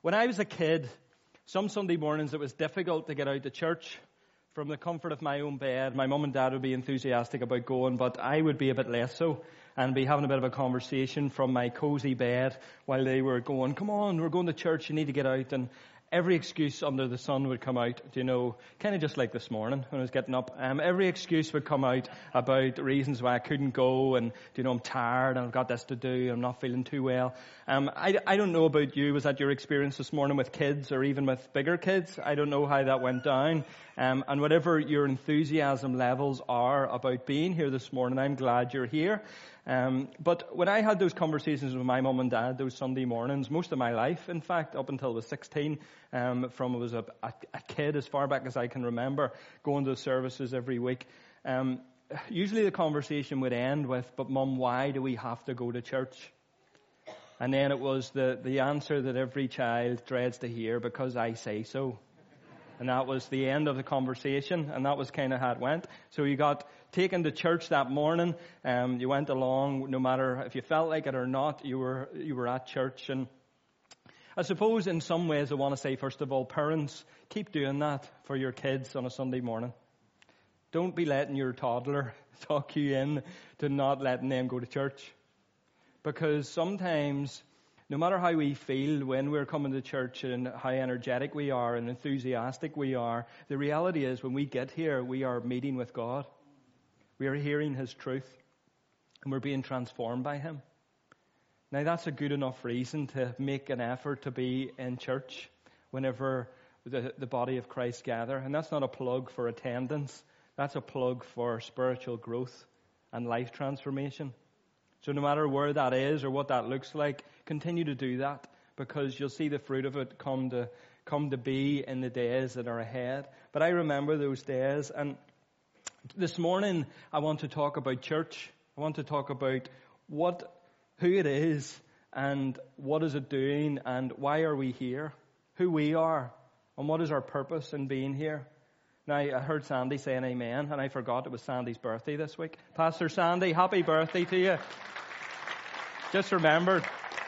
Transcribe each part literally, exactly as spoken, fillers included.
When I was a kid, some Sunday mornings it was difficult to get out to church from the comfort of my own bed. My mum and dad would be enthusiastic about going, but I would be a bit less so and be having a bit of a conversation from my cozy bed while they were going, come on, we're going to church, you need to get out. And every excuse under the sun would come out, you know, kind of just like this morning when I was getting up. Um, every excuse would come out about reasons why I couldn't go, and, you know, I'm tired and I've got this to do, I'm not feeling too well. Um, I, I don't know about you, was that your experience this morning with kids or even with bigger kids? I don't know how that went down. Um, and whatever your enthusiasm levels are about being here this morning, I'm glad you're here. Um, but when I had those conversations with my mum and dad those Sunday mornings, most of my life, in fact, up until I was sixteen, um, from I was a, a, a kid as far back as I can remember, going to the services every week, um, usually the conversation would end with, but Mum, why do we have to go to church? And then it was the, the answer that every child dreads to hear, because I say so. And that was the end of the conversation, and that was kind of how it went. So you got taken to church that morning, um, you went along, no matter if you felt like it or not, you were you were at church. And I suppose in some ways I want to say, first of all, parents, keep doing that for your kids on a Sunday morning. Don't be letting your toddler talk you in to not letting them go to church. Because sometimes, no matter how we feel when we're coming to church and how energetic we are and enthusiastic we are, the reality is when we get here, we are meeting with God. We are hearing His truth, and we're being transformed by Him. Now, that's a good enough reason to make an effort to be in church whenever the, the body of Christ gather. And that's not a plug for attendance. That's a plug for spiritual growth and life transformation. So no matter where that is or what that looks like, continue to do that, because you'll see the fruit of it come to come to be in the days that are ahead. But I remember those days, and this morning I want to talk about church. I want to talk about what, who it is, and what is it doing, and why are we here, who we are, and what is our purpose in being here. Now, I heard Sandy saying amen, and I forgot it was Sandy's birthday this week. Pastor Sandy, happy birthday to you. Just remembered,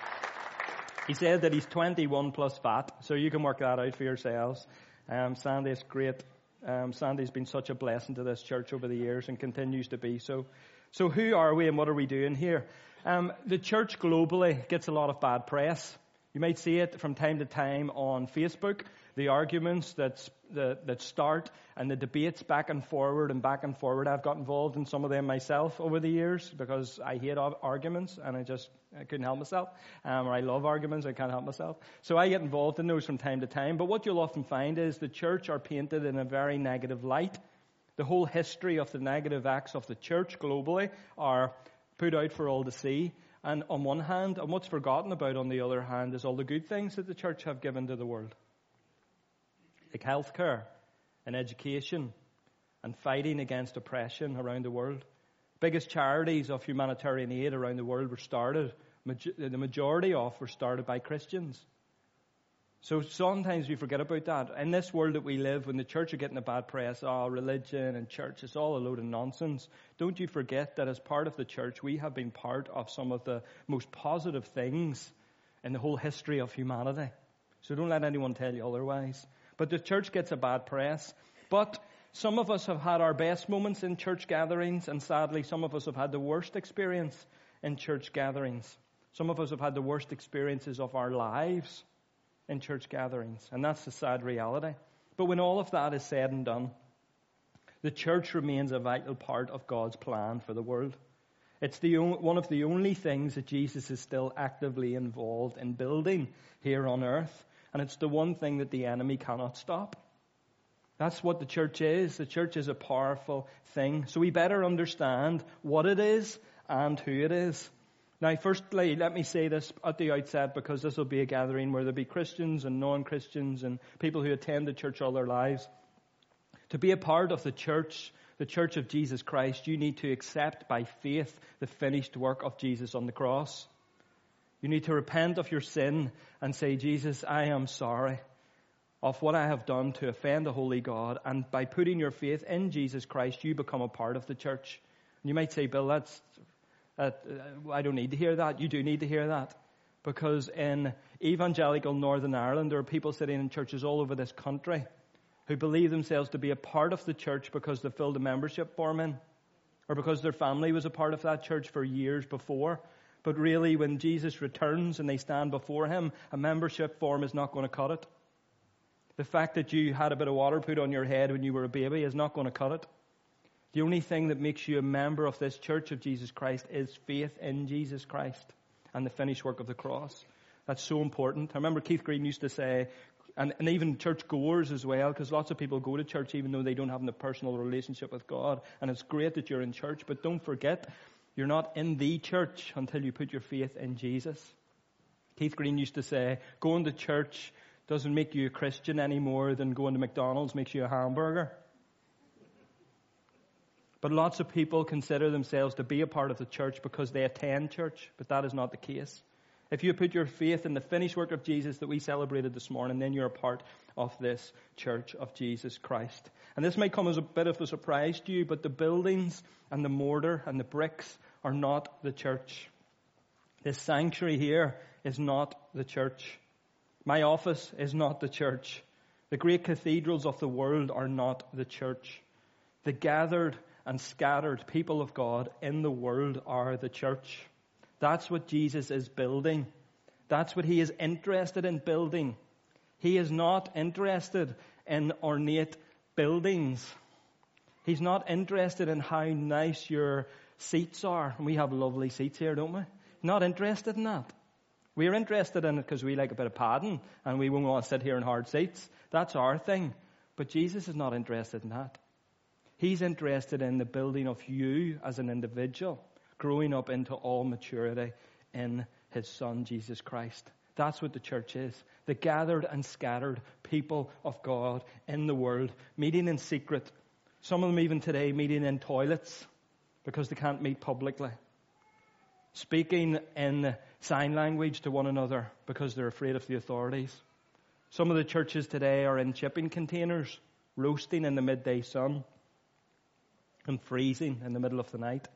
he said that he's twenty-one plus fat, so you can work that out for yourselves. Um, Sandy's great. Um, Sandy's been such a blessing to this church over the years and continues to be so. So who are we and what are we doing here? Um, the church globally gets a lot of bad press. You might see it from time to time on Facebook, the arguments that, that, that start and the debates back and forward and back and forward. I've got involved in some of them myself over the years because I hate arguments and I just I couldn't help myself. Um, or I love arguments, I can't help myself. So I get involved in those from time to time. But what you'll often find is the church are painted in a very negative light. The whole history of the negative acts of the church globally are put out for all to see. And on one hand, and what's forgotten about on the other hand, is all the good things that the church have given to the world. Like healthcare and education and fighting against oppression around the world. Biggest charities of humanitarian aid around the world were started, the majority of were started by Christians. So sometimes we forget about that. In this world that we live, when the church are getting a bad press, oh, religion and church, it's all a load of nonsense. Don't you forget that as part of the church, we have been part of some of the most positive things in the whole history of humanity. So don't let anyone tell you otherwise. But the church gets a bad press. But some of us have had our best moments in church gatherings, and sadly some of us have had the worst experience in church gatherings. Some of us have had the worst experiences of our lives in church gatherings, and that's the sad reality. But when all of that is said and done, the church remains a vital part of God's plan for the world. It's the only, one of the only things that Jesus is still actively involved in building here on earth, and it's the one thing that the enemy cannot stop. That's what the church is. The church is a powerful thing. So we better understand what it is and who it is. Now, firstly, let me say this at the outset, because this will be a gathering where there'll be Christians and non-Christians and people who attend the church all their lives. To be a part of the church, the church of Jesus Christ, you need to accept by faith the finished work of Jesus on the cross. You need to repent of your sin and say, Jesus, I am sorry of what I have done to offend the holy God. And by putting your faith in Jesus Christ, you become a part of the church. And you might say, Bill, that's... Uh, I don't need to hear that. You do need to hear that. Because in evangelical Northern Ireland, there are people sitting in churches all over this country who believe themselves to be a part of the church because they filled a membership form in, or because their family was a part of that church for years before. But really, when Jesus returns and they stand before him, a membership form is not going to cut it. The fact that you had a bit of water put on your head when you were a baby is not going to cut it. The only thing that makes you a member of this church of Jesus Christ is faith in Jesus Christ and the finished work of the cross. That's so important. I remember Keith Green used to say, and, and even church goers as well, because lots of people go to church even though they don't have a personal relationship with God. And it's great that you're in church, but don't forget, you're not in the church until you put your faith in Jesus. Keith Green used to say, going to church doesn't make you a Christian any more than going to McDonald's makes you a hamburger. But lots of people consider themselves to be a part of the church because they attend church, but that is not the case. If you put your faith in the finished work of Jesus that we celebrated this morning, then you're a part of this church of Jesus Christ. And this might come as a bit of a surprise to you, but the buildings and the mortar and the bricks are not the church. This sanctuary here is not the church. My office is not the church. The great cathedrals of the world are not the church. The gathered and scattered people of God in the world are the church. That's what Jesus is building. That's what he is interested in building. He is not interested in ornate buildings. He's not interested in how nice your seats are. And we have lovely seats here, don't we? Not interested in that. We're interested in it because we like a bit of padding and we won't want to sit here in hard seats. That's our thing. But Jesus is not interested in that. He's interested in the building of you as an individual, growing up into all maturity in his Son, Jesus Christ. That's what the church is. The gathered and scattered people of God in the world, meeting in secret. Some of them even today meeting in toilets because they can't meet publicly. Speaking in sign language to one another because they're afraid of the authorities. Some of the churches today are in shipping containers, roasting in the midday sun and freezing in the middle of the night.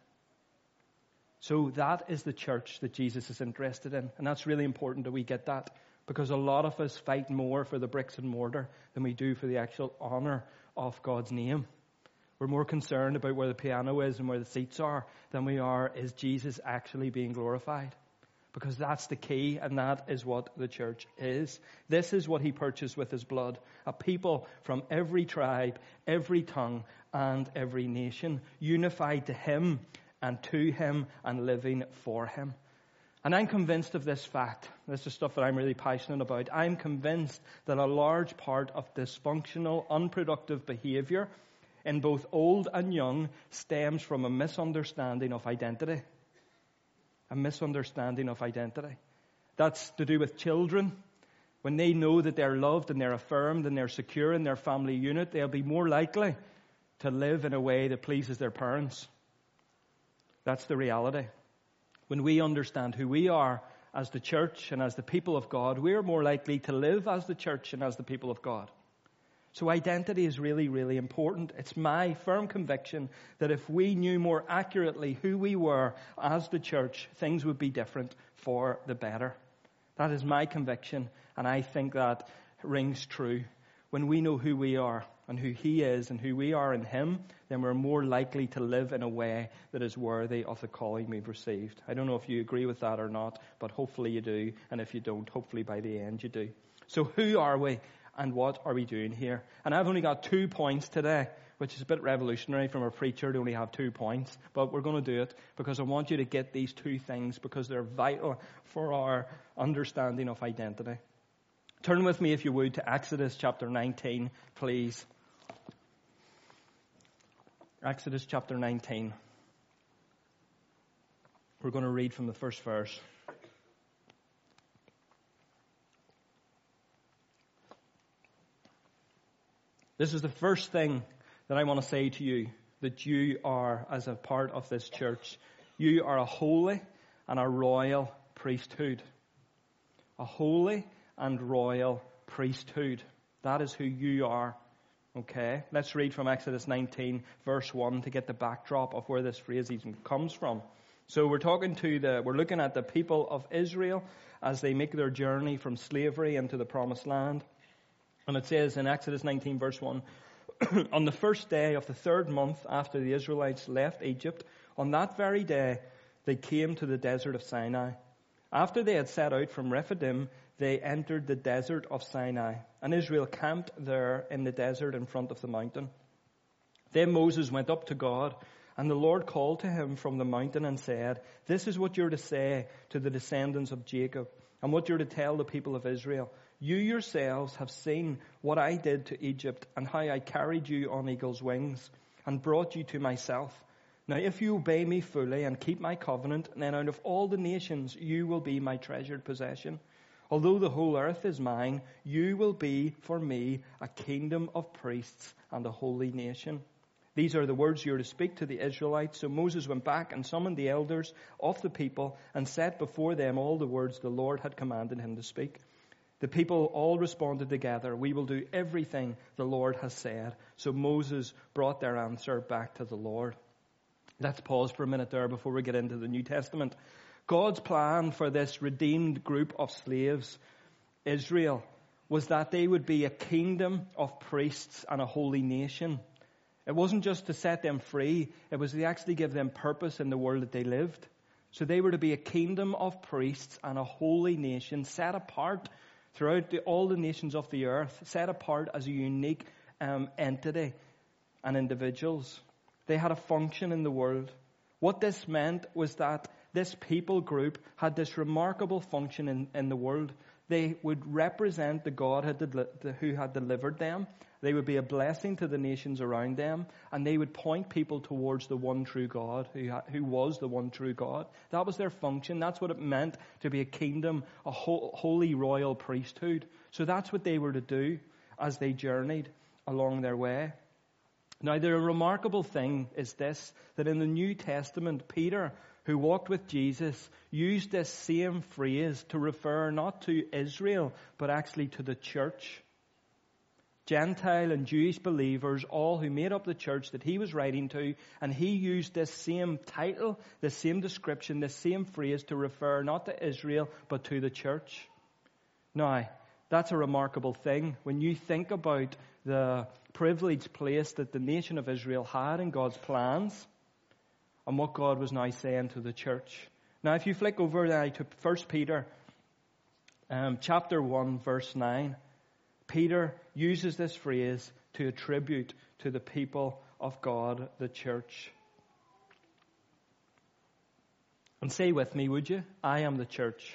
So that is the church that Jesus is interested in. And that's really important that we get that, because a lot of us fight more for the bricks and mortar than we do for the actual honor of God's name. We're more concerned about where the piano is and where the seats are than we are, is Jesus actually being glorified? Because that's the key, and that is what the church is. This is what he purchased with his blood. A people from every tribe, every tongue, and every nation, unified to him and to him and living for him. And I'm convinced of this fact. This is stuff that I'm really passionate about. I'm convinced that a large part of dysfunctional, unproductive behavior in both old and young stems from a misunderstanding of identity. A misunderstanding of identity. That's to do with children. When they know that they're loved and they're affirmed and they're secure in their family unit, they'll be more likely to live in a way that pleases their parents. That's the reality. When we understand who we are as the church and as the people of God, we're more likely to live as the church and as the people of God. So identity is really, really important. It's my firm conviction that if we knew more accurately who we were as the church, things would be different for the better. That is my conviction, and I think that rings true. When we know who we are and who he is and who we are in him, then we're more likely to live in a way that is worthy of the calling we've received. I don't know if you agree with that or not, but hopefully you do. And if you don't, hopefully by the end you do. So who are we and what are we doing here? And I've only got two points today, which is a bit revolutionary from a preacher to only have two points. But we're going to do it because I want you to get these two things because they're vital for our understanding of identity. Turn with me, if you would, to Exodus chapter nineteen, please. Exodus chapter nineteen. We're going to read from the first verse. This is the first thing that I want to say to you, that you are, as a part of this church, you are a holy and a royal priesthood. A holy and royal priesthood. That is who you are. Okay, let's read from Exodus nineteen, verse one, to get the backdrop of where this phrase even comes from. So we're talking to the, we're looking at the people of Israel as they make their journey from slavery into the promised land. And it says in Exodus nineteen verse one, on the first day of the third month after the Israelites left Egypt, on that very day they came to the desert of Sinai. After they had set out from Rephidim, they entered the desert of Sinai, and Israel camped there in the desert in front of the mountain. Then Moses went up to God, and the Lord called to him from the mountain and said, this is what you're to say to the descendants of Jacob, and what you're to tell the people of Israel. You yourselves have seen what I did to Egypt, and how I carried you on eagle's wings, and brought you to myself. Now if you obey me fully and keep my covenant, then out of all the nations you will be my treasured possession. Although the whole earth is mine, you will be for me a kingdom of priests and a holy nation. These are the words you are to speak to the Israelites. So Moses went back and summoned the elders of the people and set before them all the words the Lord had commanded him to speak. The people all responded together, we will do everything the Lord has said. So Moses brought their answer back to the Lord. Let's pause for a minute there before we get into the New Testament. God's plan for this redeemed group of slaves, Israel, was that they would be a kingdom of priests and a holy nation. It wasn't just to set them free, it was to actually give them purpose in the world that they lived. So they were to be a kingdom of priests and a holy nation, set apart throughout the, all the nations of the earth, set apart as a unique um, entity and individuals. They had a function in the world. What this meant was that this people group had this remarkable function in, in the world. They would represent the God had deli- who had delivered them. They would be a blessing to the nations around them, and they would point people towards the one true God, who, ha- who was the one true God. That was their function. That's what it meant to be a kingdom, a ho- holy royal priesthood. So that's what they were to do as they journeyed along their way. Now, the remarkable thing is this, that in the New Testament, Peter, who walked with Jesus, used this same phrase to refer not to Israel, but actually to the church. Gentile and Jewish believers, all who made up the church that he was writing to, and he used this same title, this same description, this same phrase to refer not to Israel, but to the church. Now, that's a remarkable thing. When you think about the privileged place that the nation of Israel had in God's plans, and what God was now saying to the church. Now, if you flick over now to First Peter, um, chapter one, verse nine, Peter uses this phrase to attribute to the people of God, the church. And say with me, would you? I am the church.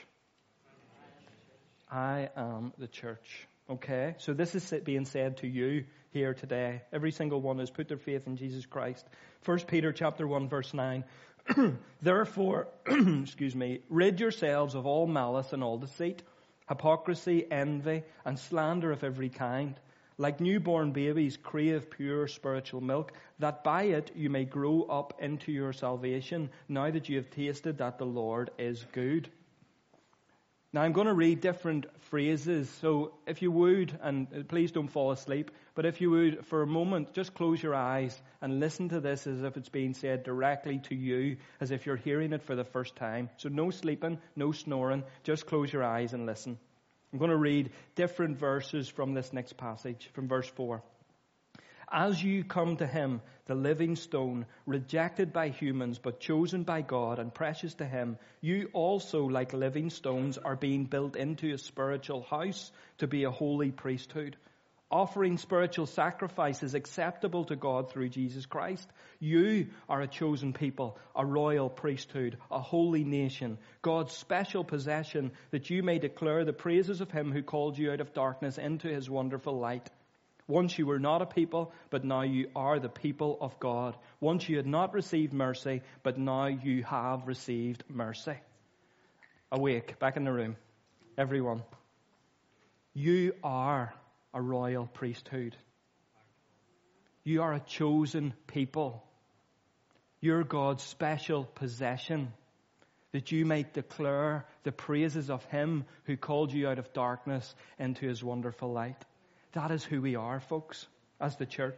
I am the church. Okay, so this is being said to you here today. Every single one has put their faith in Jesus Christ. First Peter chapter one, verse nine. Therefore, excuse me, rid yourselves of all malice and all deceit, hypocrisy, envy, and slander of every kind. Like newborn babies, crave pure spiritual milk, that by it you may grow up into your salvation, now that you have tasted that the Lord is good. Now, I'm going to read different phrases, so if you would, and please don't fall asleep, but if you would, for a moment, just close your eyes and listen to this as if it's being said directly to you, as if you're hearing it for the first time. So no sleeping, no snoring, just close your eyes and listen. I'm going to read different verses from this next passage, from verse four. As you come to him, the living stone, rejected by humans, but chosen by God and precious to him, you also, like living stones, are being built into a spiritual house to be a holy priesthood, offering spiritual sacrifices acceptable to God through Jesus Christ. You are a chosen people, a royal priesthood, a holy nation, God's special possession, that you may declare the praises of him who called you out of darkness into his wonderful light. Once you were not a people, but now you are the people of God. Once you had not received mercy, but now you have received mercy. Awake, back in the room. Everyone. You are a royal priesthood. You are a chosen people. You're God's special possession, that you might declare the praises of him who called you out of darkness into his wonderful light. That is who we are, folks, as the church.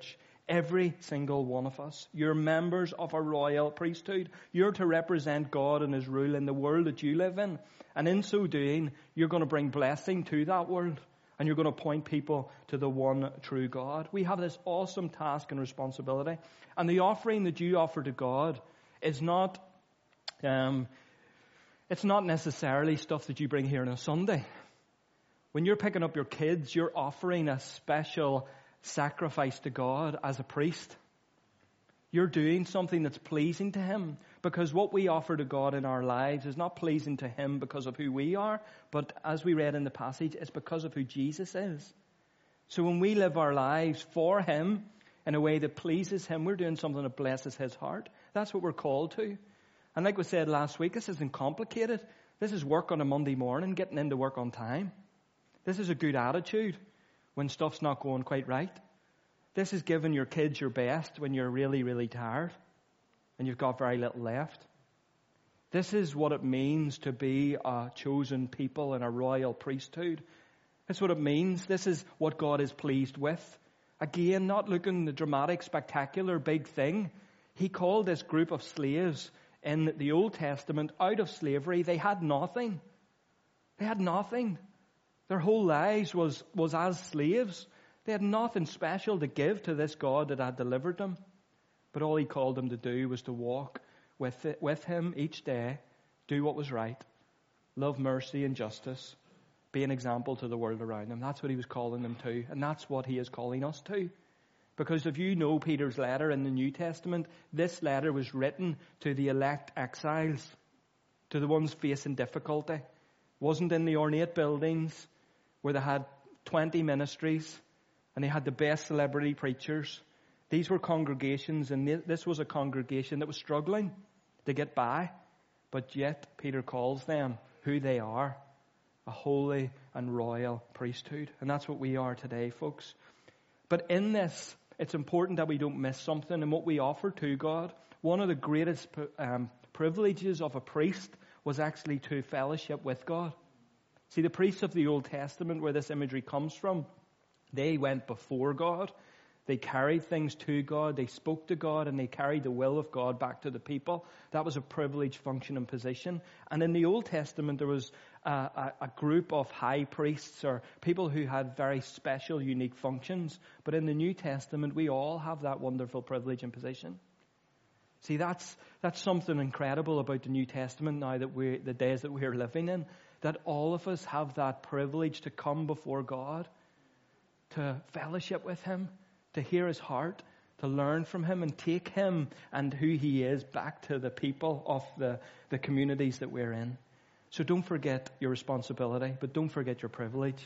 Every single one of us. You're members of a royal priesthood. You're to represent God and His rule in the world that you live in. And in so doing, you're going to bring blessing to that world. And you're going to point people to the one true God. We have this awesome task and responsibility. And the offering that you offer to God is not, um, it's not necessarily stuff that you bring here on a Sunday. When you're picking up your kids, you're offering a special sacrifice to God as a priest. You're doing something that's pleasing to Him, because what we offer to God in our lives is not pleasing to Him because of who we are, but as we read in the passage, it's because of who Jesus is. So when we live our lives for Him in a way that pleases Him, we're doing something that blesses His heart. That's what we're called to. And like we said last week, this isn't complicated. This is work on a Monday morning, getting into work on time. This is a good attitude when stuff's not going quite right. This is giving your kids your best when you're really, really tired and you've got very little left. This is what it means to be a chosen people in a royal priesthood. That's what it means. This is what God is pleased with. Again, not looking the dramatic, spectacular, big thing. He called this group of slaves in the Old Testament out of slavery. They had nothing. They had nothing. Their whole lives was, was as slaves. They had nothing special to give to this God that had delivered them. But all He called them to do was to walk with it, with Him each day, do what was right, love mercy and justice, be an example to the world around them. That's what He was calling them to, and that's what He is calling us to. Because if you know Peter's letter in the New Testament, this letter was written to the elect exiles, to the ones facing difficulty. It wasn't in the ornate buildings where they had twenty ministries and they had the best celebrity preachers. These were congregations, and this was a congregation that was struggling to get by. But yet Peter calls them who they are, a holy and royal priesthood. And that's what we are today, folks. But in this, it's important that we don't miss something in what we offer to God. One of the greatest um, privileges of a priest was actually to fellowship with God. See, the priests of the Old Testament, where this imagery comes from, they went before God. They carried things to God. They spoke to God, and they carried the will of God back to the people. That was a privileged function and position. And in the Old Testament, there was a, a, a group of high priests or people who had very special, unique functions. But in the New Testament, we all have that wonderful privilege and position. See, that's that's something incredible about the New Testament now, that we the days that we're living in, that all of us have that privilege to come before God, to fellowship with Him, to hear His heart, to learn from Him and take Him and who He is back to the people of the, the communities that we're in. So don't forget your responsibility, but don't forget your privilege.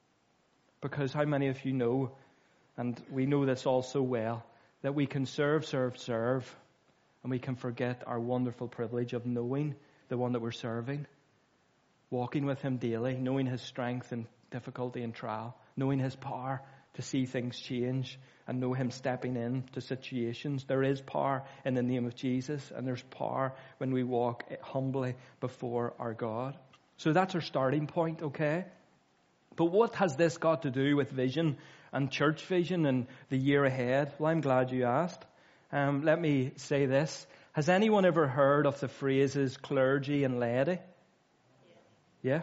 Because how many of you know, and we know this all so well, that we can serve, serve, serve, and we can forget our wonderful privilege of knowing the one that we're serving, walking with Him daily, knowing His strength in difficulty and trial, knowing His power to see things change, and know Him stepping in to situations. There is power in the name of Jesus, and there's power when we walk humbly before our God. So that's our starting point, okay? But what has this got to do with vision and church vision and the year ahead? Well, I'm glad you asked. Um, let me say this. Has anyone ever heard of the phrases clergy and laity? Yeah?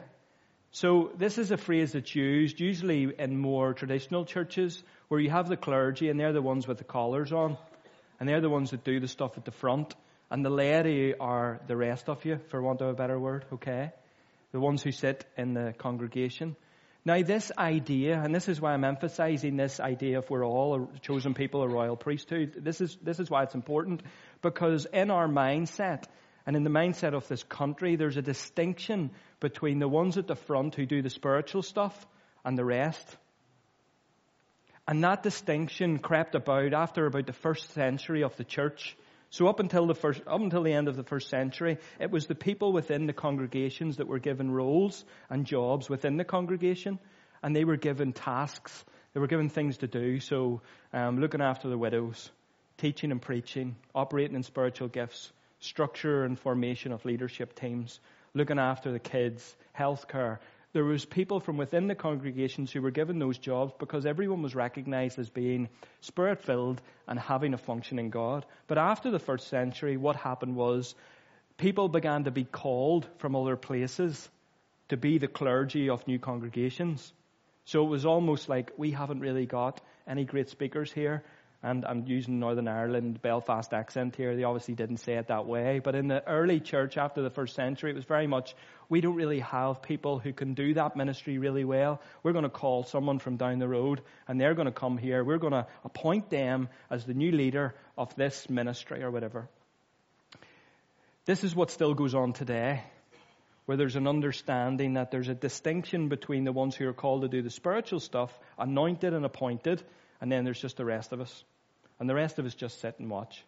So this is a phrase that's used usually in more traditional churches where you have the clergy, and they're the ones with the collars on, and they're the ones that do the stuff at the front, and the laity are the rest of you, for want of a better word, okay? The ones who sit in the congregation. Now this idea, and this is why I'm emphasizing this idea of we're all a chosen people, a royal priesthood, this is this is why it's important, because in our mindset, and in the mindset of this country, there's a distinction between the ones at the front who do the spiritual stuff and the rest. And that distinction crept about after about the first century of the church. So up until the first, up until the end of the first century, it was the people within the congregations that were given roles and jobs within the congregation, and they were given tasks. They were given things to do. So um, looking after the widows, teaching and preaching, operating in spiritual gifts, structure and formation of leadership teams, looking after the kids, healthcare, There was people from within the congregations who were given those jobs because everyone was recognized as being Spirit-filled and having a functioning God. But after the first century, what happened was people began to be called from other places to be the clergy of new congregations. So it was almost like we haven't really got any great speakers here. And I'm using Northern Ireland, Belfast accent here. They obviously didn't say it that way. But in the early church after the first century, it was very much, we don't really have people who can do that ministry really well. We're going to call someone from down the road and they're going to come here. We're going to appoint them as the new leader of this ministry or whatever. This is what still goes on today, where there's an understanding that there's a distinction between the ones who are called to do the spiritual stuff, anointed and appointed, and then there's just the rest of us. And the rest of us just sit and watch.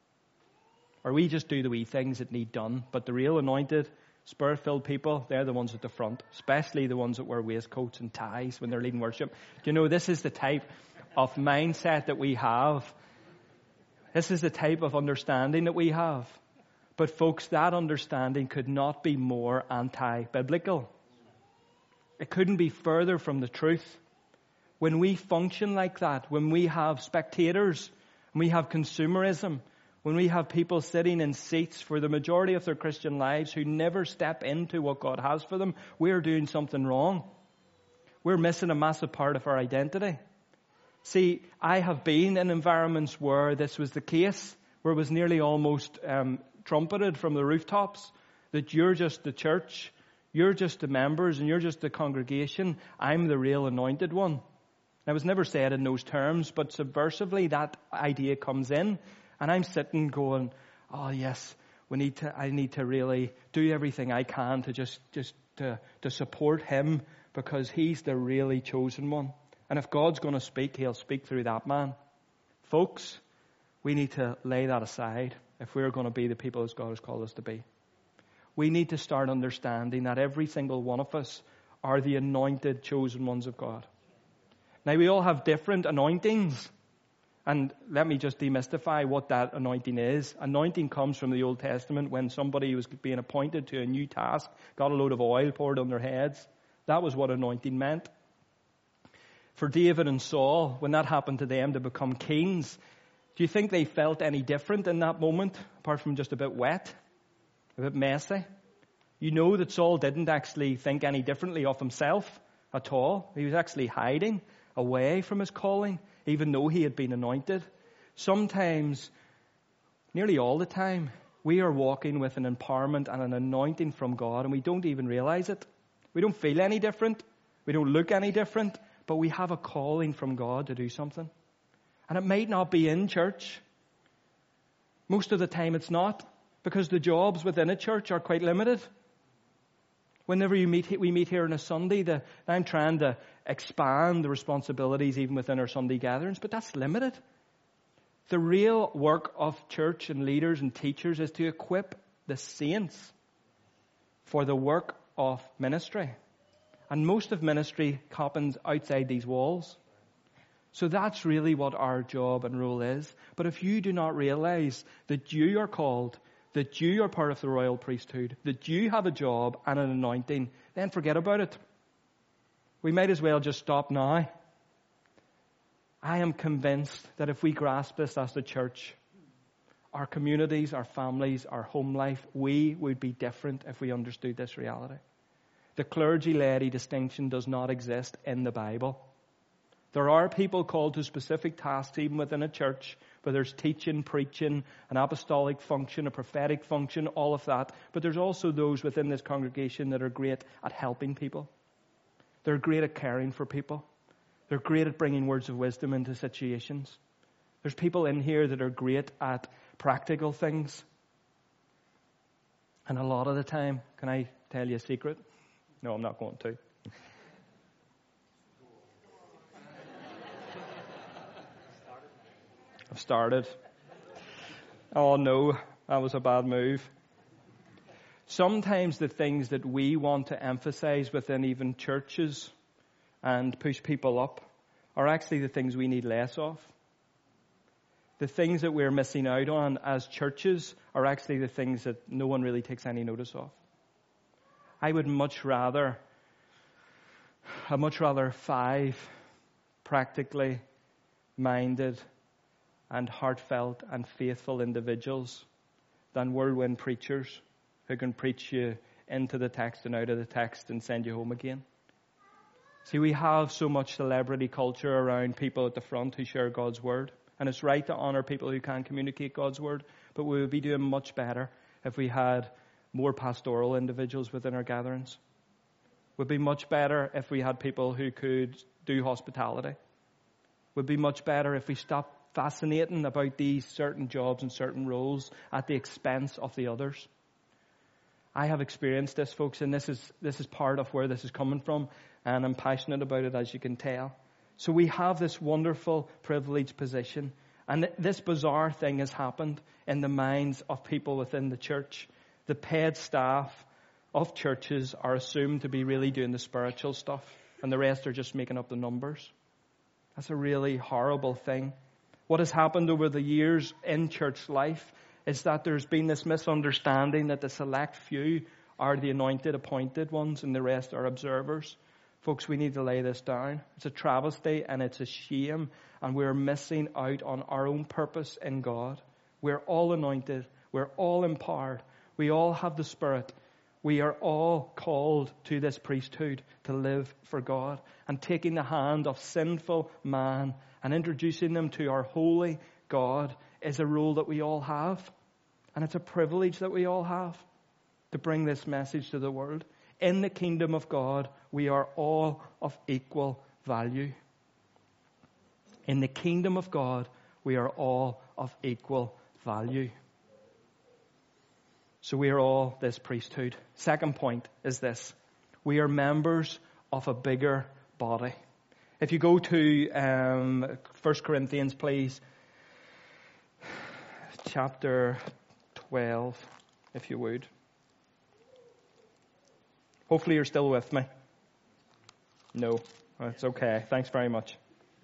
Or we just do the wee things that need done. But the real anointed, Spirit-filled people, they're the ones at the front. Especially the ones that wear waistcoats and ties when they're leading worship. Do you know, this is the type of mindset that we have. This is the type of understanding that we have. But folks, that understanding could not be more anti-biblical. It couldn't be further from the truth. When we function like that, when we have spectators, when we have consumerism, when we have people sitting in seats for the majority of their Christian lives who never step into what God has for them, we're doing something wrong. We're missing a massive part of our identity. See, I have been in environments where this was the case, where it was nearly almost um, trumpeted from the rooftops that you're just the church, you're just the members, and you're just the congregation. I'm the real anointed one. It was never said in those terms, but subversively that idea comes in. And I'm sitting going, oh yes, we need to, I need to really do everything I can to just, just to, to support him because he's the really chosen one. And if God's going to speak, he'll speak through that man. Folks, we need to lay that aside if we're going to be the people as God has called us to be. We need to start understanding that every single one of us are the anointed, chosen ones of God. Now, we all have different anointings. And let me just demystify what that anointing is. Anointing comes from the Old Testament when somebody was being appointed to a new task, got a load of oil poured on their heads. That was what anointing meant. For David and Saul, when that happened to them to become kings, do you think they felt any different in that moment, apart from just a bit wet, a bit messy? You know that Saul didn't actually think any differently of himself at all. He was actually hiding away from his calling, even though he had been anointed. Sometimes, nearly all the time, we are walking with an empowerment and an anointing from God, and we don't even realize it. We don't feel any different. We don't look any different, but we have a calling from God to do something. And it might not be in church. Most of the time it's not, because the jobs within a church are quite limited. Whenever you meet, we meet here on a Sunday, the, I'm trying to expand the responsibilities even within our Sunday gatherings, but that's limited. The real work of church and leaders and teachers is to equip the saints for the work of ministry. And most of ministry happens outside these walls. So that's really what our job and role is. But if you do not realize that you are called, that you are part of the royal priesthood, that you have a job and an anointing, then forget about it. We might as well just stop now. I am convinced that if we grasp this as the church, our communities, our families, our home life, we would be different if we understood this reality. The clergy-laity distinction does not exist in the Bible. There are people called to specific tasks even within a church, where there's teaching, preaching, an apostolic function, a prophetic function, all of that. But there's also those within this congregation that are great at helping people. They're great at caring for people. They're great at bringing words of wisdom into situations. There's people in here that are great at practical things. And a lot of the time, can I tell you a secret? No, I'm not going to. I've started. Oh no, that was a bad move. Sometimes the things that we want to emphasize within even churches and push people up are actually the things we need less of. The things that we're missing out on as churches are actually the things that no one really takes any notice of. I would much rather I'd much rather five practically minded and heartfelt and faithful individuals than whirlwind preachers who can preach you into the text and out of the text and send you home again. See, we have so much celebrity culture around people at the front who share God's word. And it's right to honor people who can communicate God's word. But we would be doing much better if we had more pastoral individuals within our gatherings. It would be much better if we had people who could do hospitality. It would be much better if we stopped fascinating about these certain jobs and certain roles at the expense of the others. I have experienced this, folks, and this is this is part of where this is coming from, and I'm passionate about it, as you can tell. So we have this wonderful, privileged position, and this bizarre thing has happened in the minds of people within the church. The paid staff of churches are assumed to be really doing the spiritual stuff, and the rest are just making up the numbers. That's a really horrible thing. What has happened over the years in church life is that there's been this misunderstanding that the select few are the anointed, appointed ones, and the rest are observers. Folks, we need to lay this down. It's a travesty and it's a shame, and we're missing out on our own purpose in God. We're all anointed. We're all empowered. We all have the Spirit. We are all called to this priesthood to live for God, and taking the hand of sinful man and introducing them to our holy God is a role that we all have. And it's a privilege that we all have to bring this message to the world. In the kingdom of God, we are all of equal value. In the kingdom of God, we are all of equal value. So we are all this priesthood. Second point is this. We are members of a bigger body. If you go to um, First Corinthians, please, chapter twelve, if you would. Hopefully you're still with me. No, that's okay. Thanks very much.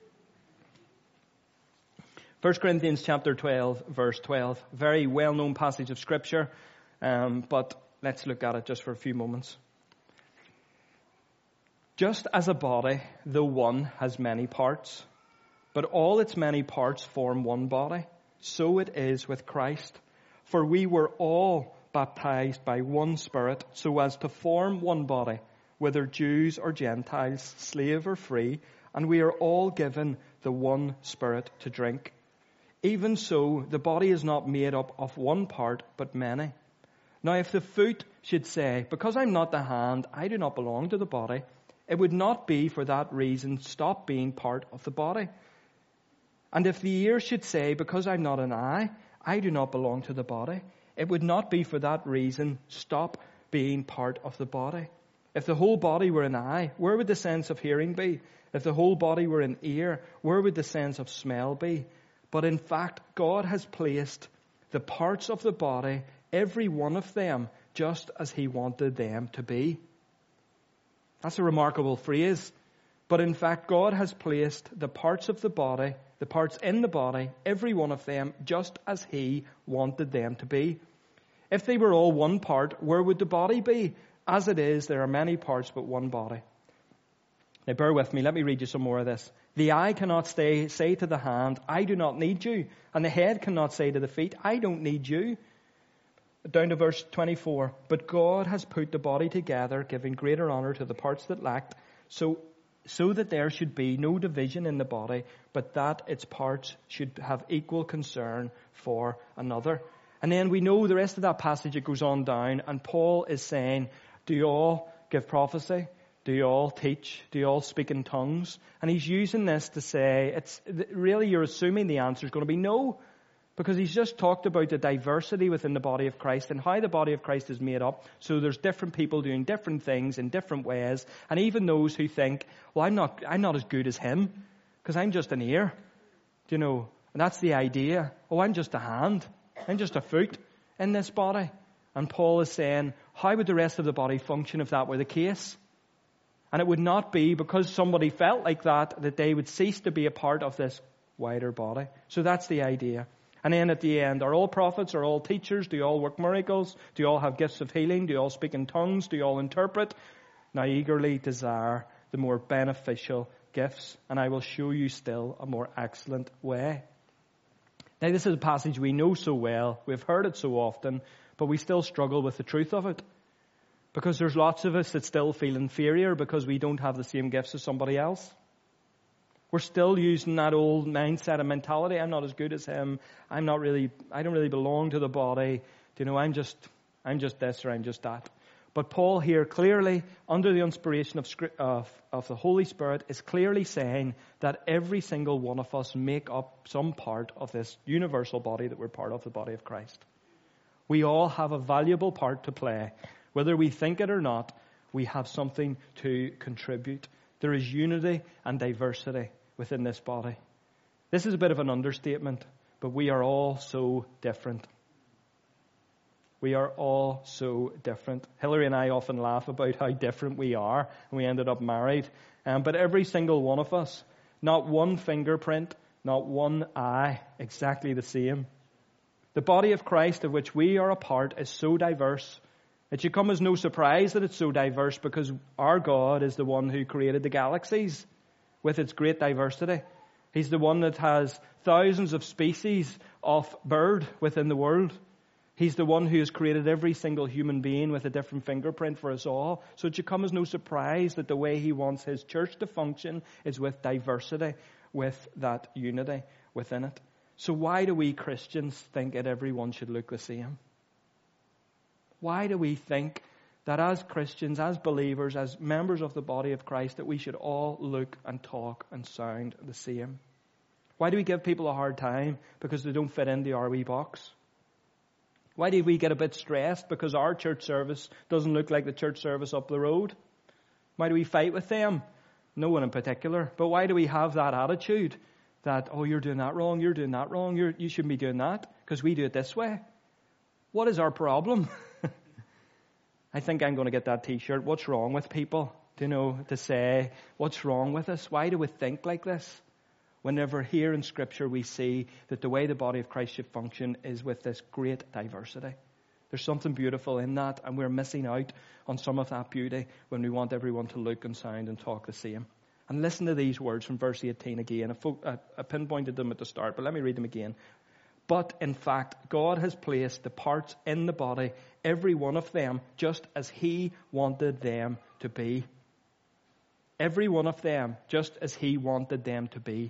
First Corinthians chapter twelve, verse twelve. Very well-known passage of Scripture, um, but let's look at it just for a few moments. Just as a body, though one, has many parts, but all its many parts form one body, so it is with Christ. For we were all baptized by one Spirit, so as to form one body, whether Jews or Gentiles, slave or free, and we are all given the one Spirit to drink. Even so, the body is not made up of one part, but many. Now if the foot should say, because I'm not the hand, I do not belong to the body, it would not be for that reason stop being part of the body. And if the ear should say, because I'm not an eye, I do not belong to the body, it would not be for that reason stop being part of the body. If the whole body were an eye, where would the sense of hearing be? If the whole body were an ear, where would the sense of smell be? But in fact, God has placed the parts of the body, every one of them, just as He wanted them to be. That's a remarkable phrase. But in fact, God has placed the parts of the body, the parts in the body, every one of them, just as He wanted them to be. If they were all one part, where would the body be? As it is, there are many parts, but one body. Now bear with me, let me read you some more of this. The eye cannot stay, say to the hand, I do not need you. And the head cannot say to the feet, I don't need you. Down to verse twenty-four. But God has put the body together, giving greater honor to the parts that lacked, so, so that there should be no division in the body, but that its parts should have equal concern for another. And then we know the rest of that passage, it goes on down, and Paul is saying, do you all give prophecy? Do you all teach? Do you all speak in tongues? And he's using this to say, it's really you're assuming the answer is going to be no. Because he's just talked about the diversity within the body of Christ and how the body of Christ is made up. So there's different people doing different things in different ways. And even those who think, well, I'm not, I'm not as good as him because I'm just an ear. Do you know? And that's the idea. Oh, I'm just a hand. I'm just a foot in this body. And Paul is saying, how would the rest of the body function if that were the case? And it would not be because somebody felt like that, that they would cease to be a part of this wider body. So that's the idea. And then at the end, are all prophets, are all teachers? Do you all work miracles? Do you all have gifts of healing? Do you all speak in tongues? Do you all interpret? Now eagerly desire the more beneficial gifts, and I will show you still a more excellent way. Now, this is a passage we know so well, we've heard it so often, but we still struggle with the truth of it. Because there's lots of us that still feel inferior because we don't have the same gifts as somebody else. We're still using that old mindset and mentality. I'm not as good as him. I'm not really, I don't really belong to the body. You know, I'm just, I'm just this or I'm just that. But Paul here clearly, under the inspiration of, of, of the Holy Spirit, is clearly saying that every single one of us make up some part of this universal body that we're part of, the body of Christ. We all have a valuable part to play. Whether we think it or not, we have something to contribute. There is unity and diversity within this body. This is a bit of an understatement, but we are all so different. We are all so different. Hillary and I often laugh about how different we are, and we ended up married. Um, but every single one of us, not one fingerprint, not one eye, exactly the same. The body of Christ of which we are a part is so diverse. It should come as no surprise that it's so diverse because our God is the one who created the galaxies with its great diversity. He's the one that has thousands of species of bird within the world. He's the one who has created every single human being with a different fingerprint for us all. So it should come as no surprise that the way he wants his church to function is with diversity, with that unity within it. So why do we Christians think that everyone should look the same? Why do we think that as Christians, as believers, as members of the body of Christ, that we should all look and talk and sound the same? Why do we give people a hard time because they don't fit into our wee box? Why do we get a bit stressed because our church service doesn't look like the church service up the road? Why do we fight with them? No one in particular. But why do we have that attitude that, oh, you're doing that wrong, you're doing that wrong, you're, you shouldn't be doing that because we do it this way? What is our problem? I think I'm going to get that t-shirt. What's wrong with people? You know, to say, what's wrong with us? Why do we think like this? Whenever here in Scripture we see that the way the body of Christ should function is with this great diversity. There's something beautiful in that, and we're missing out on some of that beauty when we want everyone to look and sound and talk the same. And listen to these words from verse eighteen again. I, I pinpointed them at the start, but let me read them again. But in fact, God has placed the parts in the body, every one of them, just as He wanted them to be. Every one of them, just as He wanted them to be.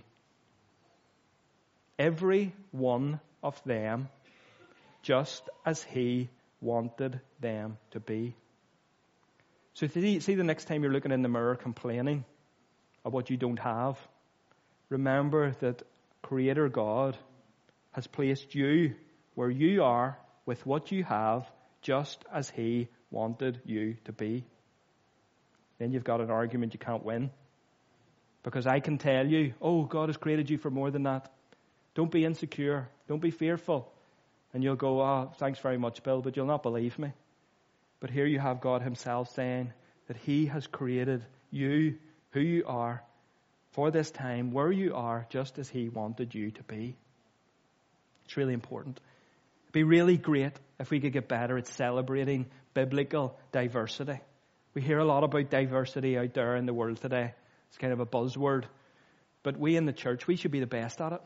Every one of them, just as He wanted them to be. So see, see the next time you're looking in the mirror complaining of what you don't have, remember that Creator God has placed you where you are with what you have, just as He wanted you to be. Then you've got an argument you can't win. Because I can tell you, oh, God has created you for more than that. Don't be insecure. Don't be fearful. And you'll go, oh, thanks very much, Bill, but you'll not believe me. But here you have God Himself saying that He has created you, who you are, for this time, where you are, just as He wanted you to be. It's really important. It'd be really great if we could get better at celebrating biblical diversity. We hear a lot about diversity out there in the world today. It's kind of a buzzword. But we in the church, we should be the best at it.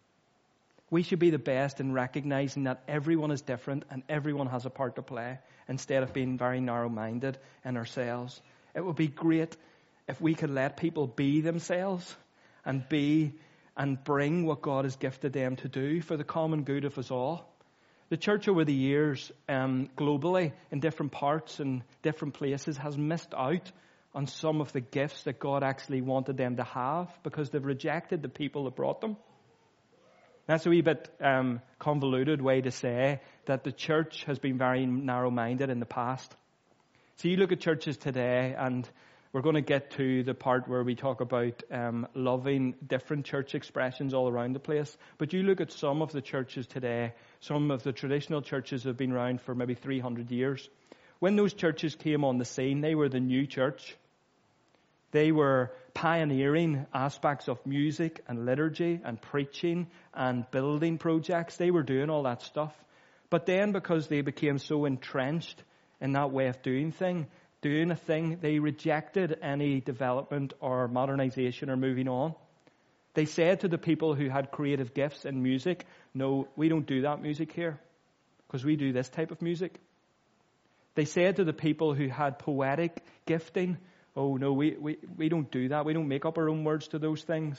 We should be the best in recognizing that everyone is different and everyone has a part to play, instead of being very narrow-minded in ourselves. It would be great if we could let people be themselves and be and bring what God has gifted them to do for the common good of us all. The church over the years, um, globally, in different parts and different places, has missed out on some of the gifts that God actually wanted them to have because they've rejected the people that brought them. That's a wee bit um, convoluted way to say that the church has been very narrow-minded in the past. So you look at churches today, and we're going to get to the part where we talk about um, loving different church expressions all around the place. But you look at some of the churches today, some of the traditional churches have been around for maybe three hundred years. When those churches came on the scene, they were the new church. They were pioneering aspects of music and liturgy and preaching and building projects. They were doing all that stuff. But then because they became so entrenched in that way of doing things, doing a thing. They rejected any development or modernization or moving on. They said to the people who had creative gifts in music, no, we don't do that music here because we do this type of music. They said to the people who had poetic gifting, oh no, we, we, we don't do that. We don't make up our own words to those things.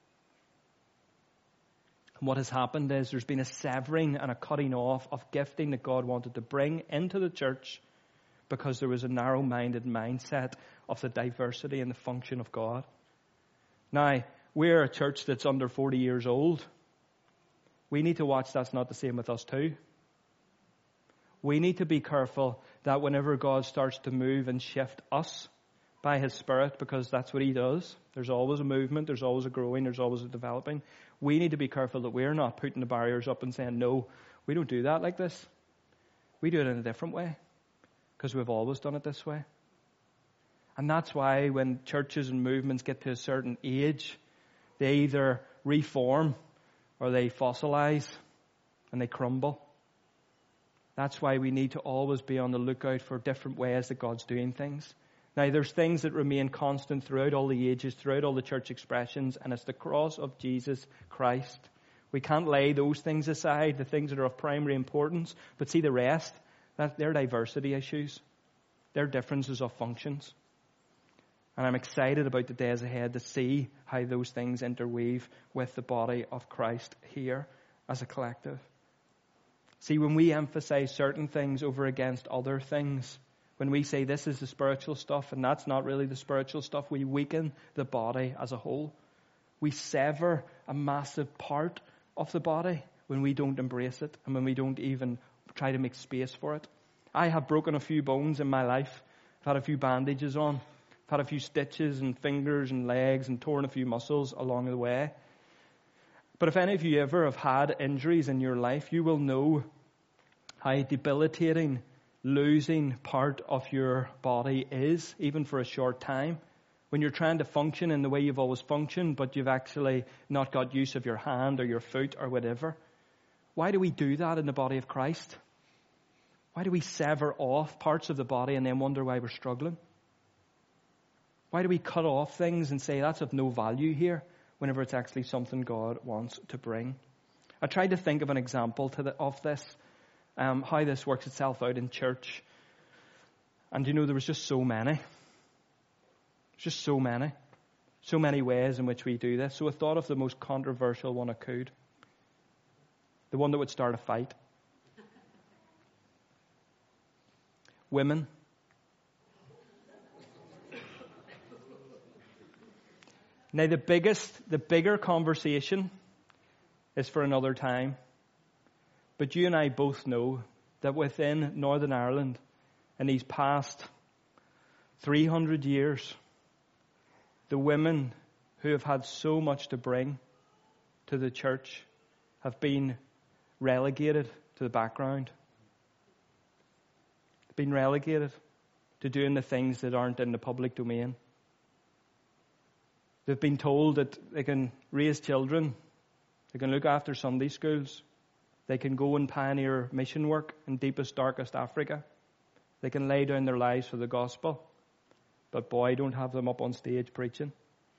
And what has happened is there's been a severing and a cutting off of gifting that God wanted to bring into the church because there was a narrow-minded mindset of the diversity and the function of God. Now, we're a church that's under forty years old. We need to watch that's not the same with us too. We need to be careful that whenever God starts to move and shift us by His Spirit, because that's what He does, there's always a movement, there's always a growing, there's always a developing. We need to be careful that we're not putting the barriers up and saying, no, we don't do that like this. We do it in a different way because we've always done it this way. And that's why when churches and movements get to a certain age, they either reform or they fossilize and they crumble. That's why we need to always be on the lookout for different ways that God's doing things. Now, there's things that remain constant throughout all the ages, throughout all the church expressions, and it's the cross of Jesus Christ. We can't lay those things aside, the things that are of primary importance, but see the rest, that they're diversity issues. They're differences of functions. And I'm excited about the days ahead to see how those things interweave with the body of Christ here as a collective. See, when we emphasize certain things over against other things, when we say this is the spiritual stuff and that's not really the spiritual stuff, we weaken the body as a whole. We sever a massive part of the body when we don't embrace it and when we don't even try to make space for it. I have broken a few bones in my life. I've had a few bandages on. I've had a few stitches and fingers and legs and torn a few muscles along the way. But if any of you ever have had injuries in your life, you will know how debilitating losing part of your body is, even for a short time. When you're trying to function in the way you've always functioned, but you've actually not got use of your hand or your foot or whatever. Why do we do that in the body of Christ? Why do we sever off parts of the body and then wonder why we're struggling? Why do we cut off things and say that's of no value here whenever it's actually something God wants to bring? I tried to think of an example to the, of this, um, how this works itself out in church. And you know, there was just so many. Just so many. So many ways in which we do this. So I thought of the most controversial one I could. The one that would start a fight. Women. Now the biggest, the bigger conversation is for another time. But you and I both know that within Northern Ireland, in these past three hundred years, the women who have had so much to bring to the church have been relegated to the background. Been relegated to doing the things that aren't in the public domain. They've been told that they can raise children, they can look after Sunday schools, they can go and pioneer mission work in deepest, darkest Africa. They can lay down their lives for the gospel. But boy, don't have them up on stage preaching.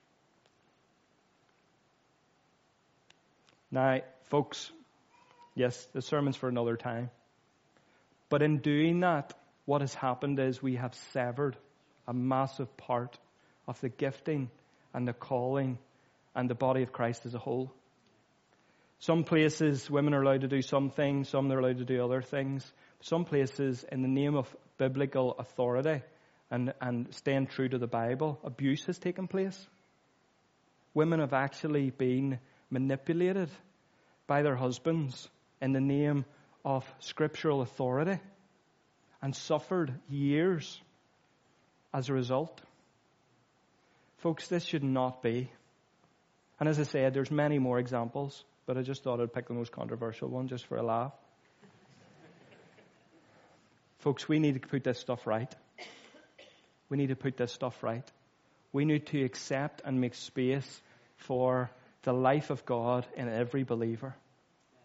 Now, folks, yes, the sermon's for another time. But in doing that, what has happened is we have severed a massive part of the gifting and the calling and the body of Christ as a whole. Some places women are allowed to do some things, some they're allowed to do other things. Some places, in the name of biblical authority and, and staying true to the Bible, abuse has taken place. Women have actually been manipulated by their husbands in the name of scriptural authority and suffered years as a result. Folks, this should not be. And as I said, there's many more examples, but I just thought I'd pick the most controversial one just for a laugh. Folks, we need to put this stuff right. We need to put this stuff right. We need to accept and make space for the life of God in every believer.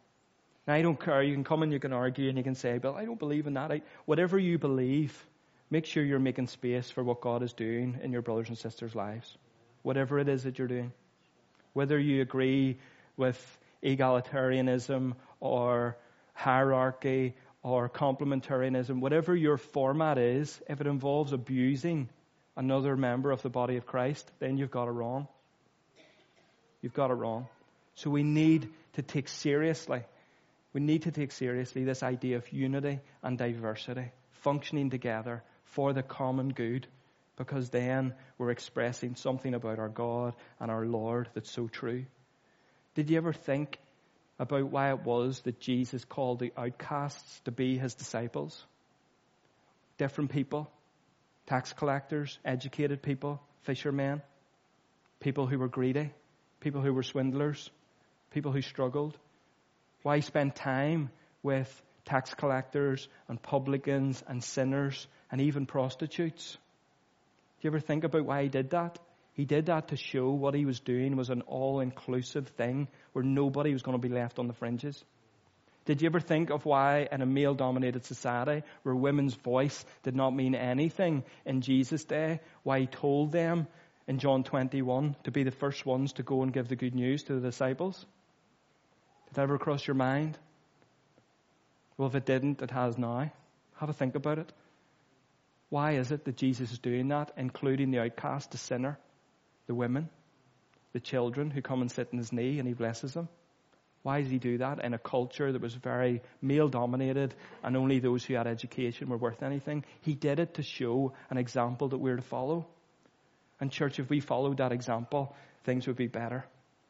Now, I don't care. You can come and you can argue and you can say, but I don't believe in that. I, whatever you believe, make sure you're making space for what God is doing in your brothers and sisters' lives. Whatever it is that you're doing. Whether you agree with egalitarianism or hierarchy or complementarianism, whatever your format is, if it involves abusing another member of the body of Christ, then you've got it wrong. You've got it wrong. So we need to take seriously, we need to take seriously this idea of unity and diversity, functioning together for the common good, because then we're expressing something about our God and our Lord that's so true. Did you ever think about why it was that Jesus called the outcasts to be his disciples? Different people, tax collectors, educated people, fishermen, people who were greedy, people who were swindlers, people who struggled. Why spend time with tax collectors and publicans and sinners and even prostitutes? Do you ever think about why he did that? He did that to show what he was doing was an all-inclusive thing where nobody was going to be left on the fringes. Did you ever think of why in a male-dominated society where women's voice did not mean anything in Jesus' day, why he told them in John twenty-one to be the first ones to go and give the good news to the disciples? Did that ever cross your mind? Well, if it didn't, it has now. Have a think about it. Why is it that Jesus is doing that, including the outcast, the sinner, the women, the children who come and sit in his knee and he blesses them? Why does he do that in a culture that was very male-dominated and only those who had education were worth anything? He did it to show an example that we're to follow. And church, if we followed that example, things would be better.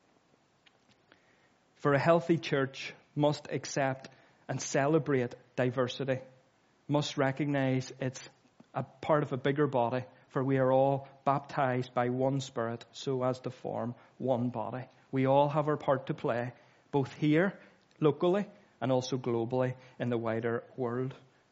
For a healthy church must accept and celebrate diversity, must recognize it's a part of a bigger body, for we are all baptized by one Spirit so as to form one body. We all have our part to play, both here, locally, and also globally in the wider world.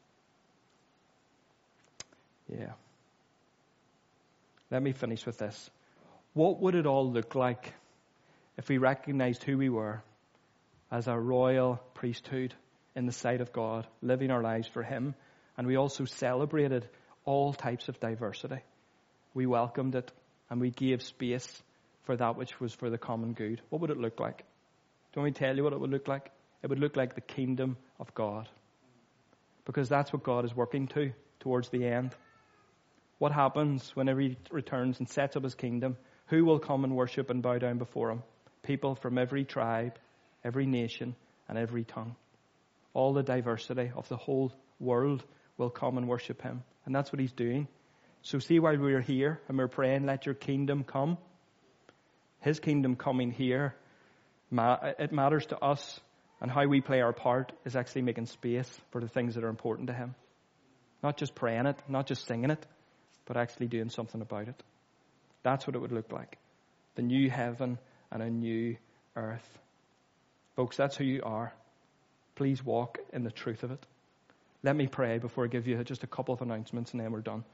Yeah. Let me finish with this. What would it all look like if we recognized who we were as a royal priesthood in the sight of God, living our lives for him, and we also celebrated all types of diversity? We welcomed it, and we gave space for that which was for the common good. What would it look like? Do you want me to tell you what it would look like? It would look like the kingdom of God. Because that's what God is working to towards the end. What happens whenever he returns and sets up his kingdom? Who will come and worship and bow down before him? People from every tribe, every nation, and every tongue. All the diversity of the whole world will come and worship him. And that's what he's doing. So see, while we're here and we're praying, let your kingdom come. His kingdom coming here, it matters to us, and how we play our part is actually making space for the things that are important to him. Not just praying it, not just singing it, but actually doing something about it. That's what it would look like. The new heaven and a new earth. Folks, that's who you are. Please walk in the truth of it. Let me pray before I give you just a couple of announcements and then we're done.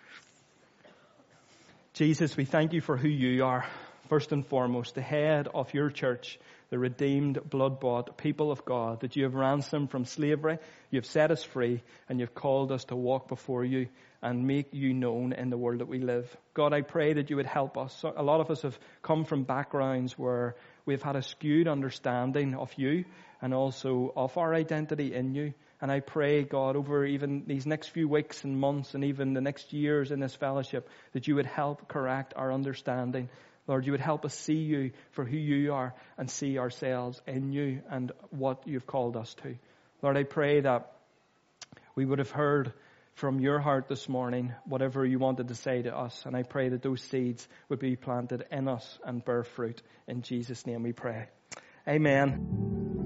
Jesus, we thank you for who you are. First and foremost, the head of your church, the redeemed, blood-bought people of God, that you have ransomed from slavery, you have set us free, and you've called us to walk before you and make you known in the world that we live. God, I pray that you would help us. So a lot of us have come from backgrounds where we've had a skewed understanding of you and also of our identity in you. And I pray, God, over even these next few weeks and months and even the next years in this fellowship, that you would help correct our understanding. Lord, you would help us see you for who you are and see ourselves in you and what you've called us to. Lord, I pray that we would have heard from your heart this morning whatever you wanted to say to us. And I pray that those seeds would be planted in us and bear fruit. In Jesus' name we pray. Amen.